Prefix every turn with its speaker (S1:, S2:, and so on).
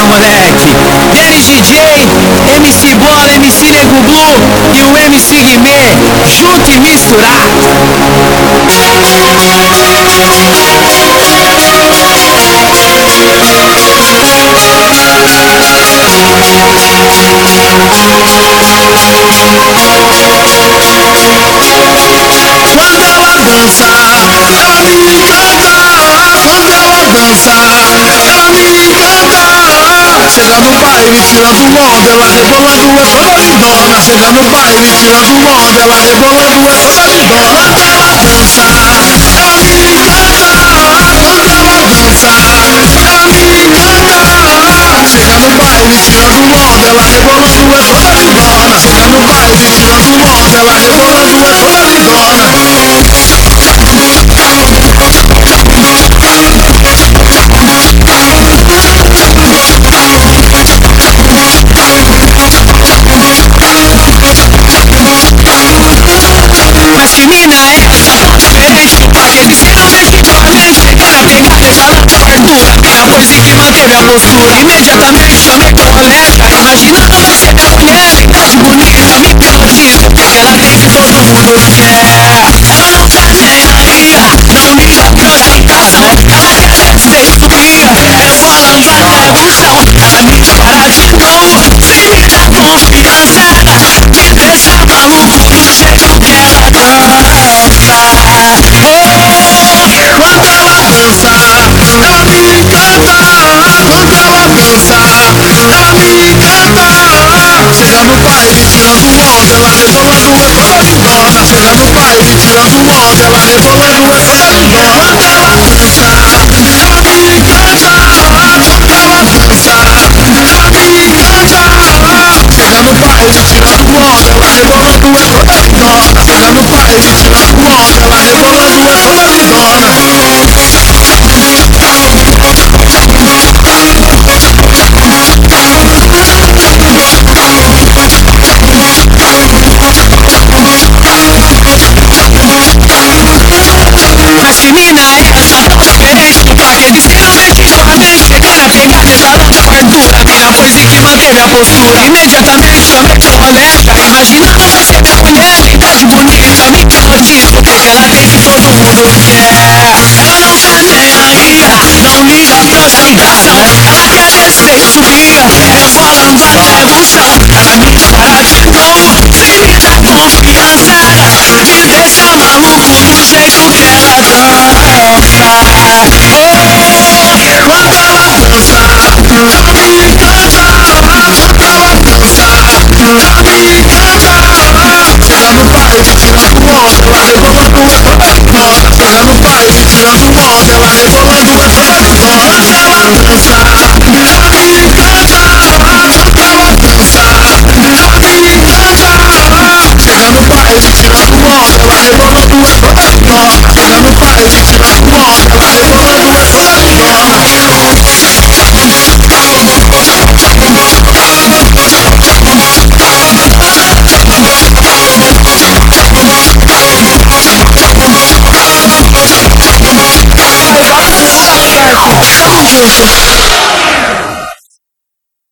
S1: Então, moleque, Dennis DJ, MC Bola, MC Nego Blue e o MC Guimê, junto e misturado.
S2: Quando ela dança, ela me encanta. Quando ela dança, ela me encanta. Chega no baile, tira do onda, ela rebolando é toda lindona. Chega no baile, tira do onda, ela rebolando é toda lindona. Quando ela dança, ela me encanta. Quando ela dança, ela me encanta. Chega no baile, tira do onda, ela rebolando é toda lindona. Chega no baile, tira do onda, ela rebolando é toda lindona.
S1: Mas que mina é essa tão diferente? Paguei literalmente pra mexer. Quero pegar essa na fartura. Minha pose que manteve a postura. Imediatamente chamei pro colega. Imaginando vai ser minha mulher. Linda, bonita, me hipnotiza. Porque ela tem que todo mundo quer. Ela não tá nem aí, não liga pra ostentação. Ela quer destruir, rebolando até o chão. Ela me para de novo, tira a confiança. Me deixa maluco do jeito que ela dança.
S2: Quando ela dança, ela me encanta. Quando ela dança, ela me encanta. Chega no baile, tirando onda, ela rebolando é toda lindona. Chega no baile, tirando onda, ela rebolando é toda lindona. Quando ela dança, ela me encanta. Quando ela dança, ela me encanta. Chega no baile, tirando onda, ela rebolando é toda lindona. Chega no baile, tirando onda, ela rebolando é toda lindona.
S1: Mas que mina é essa tão diferente? Paguei literalmente pra mexer. Quero pegar essa na fartura. Minha pose que manteve a postura. Imediatamente chamei pro colega. Imaginando vai ser minha mulher. Linda, bonita, me hipnotiza. Porque ela tem que todo mundo quer. Ela não tá nem aí, não liga pra ostentação. Ela quer descer e subir, rebolando até o chão. Ela me para de novo, tira a confiança. Me deixa maluco do jeito que ela dança.
S2: Quando ela dança, ela me encanta. Quando ela dança, ela me encanta. Chega no baile, tirando onda, ela rebolando é toda lindona. Chega no baile, tirando onda, ela rebolando é toda lindona. Quando ela dança, ela me encanta. Quando ela dança, ela me encanta. Chega no baile, tirando onda, ela rebolando é toda lindona. Chega no baile, tirando onda, ela rebolando é toda lindona. Vai, bora dançar, moleque. Tamo junto.